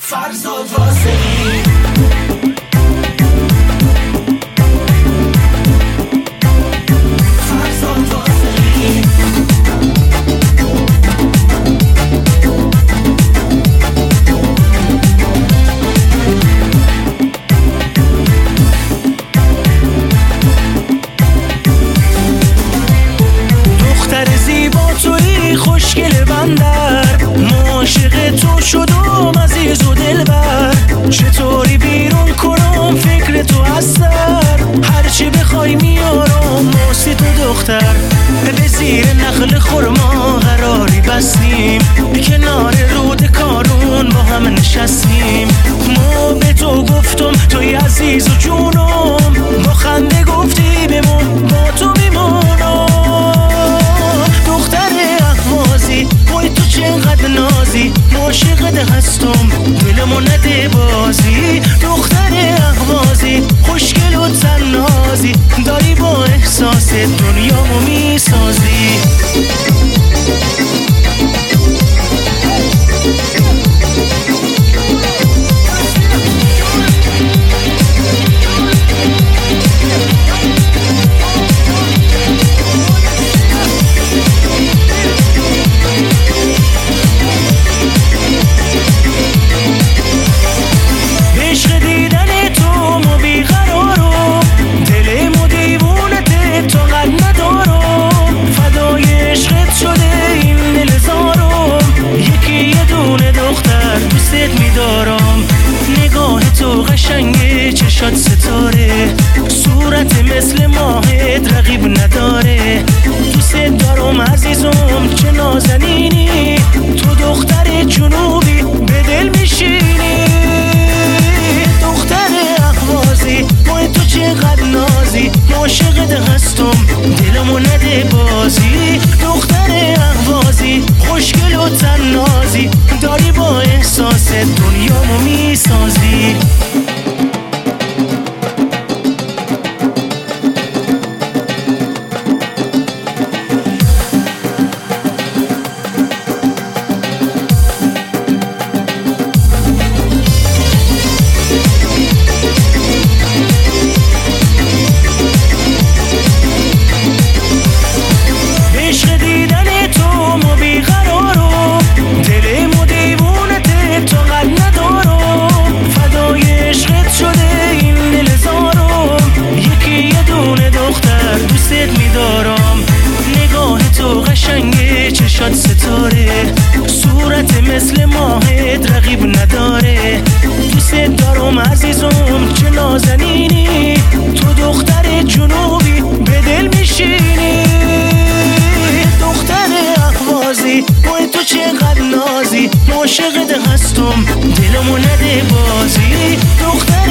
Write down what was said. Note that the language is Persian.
فرزاد واسمی خوشگل بندر عاشق تو شدم عزیز و دلبر چطوری بیرون کنم فکر تو از سر هرچی بخوای میارم واسه تو دختر به زیر نخل خرما قراری بستیم کنار رود کارون با هم نشستیم ما به تو گفتم توی عزیز و جونم با خنده گفتی بمون با تو میمونم دختر احوازی وای تو چقدر نازی عاشقت هستم دلمو نده بازی دختر احوازی خوشگل و تنازی داری با احساس دنیامو میسازی قشنگه چشات ستاره صورت مثل ماهت رقیب نداره دوست دارم عزیزم چه نازنینی تو دختر جنوبی به دل میشینی دختر احوازی وای تو چقدر نازی عاشقت هستم دلمو نده بازی دختر احوازی خوشگل و تنازی داری با احساس دنیامو میسازی قشنگه چشات ستاره صورت مثل ماهت رقیب نداره دوست دارم عزیزم چه نازنینی تو دختر جنوبی به دل میشینی دختر احوازی وای تو چقدر نازی عاشقت هستم دلمو نده بازی دختر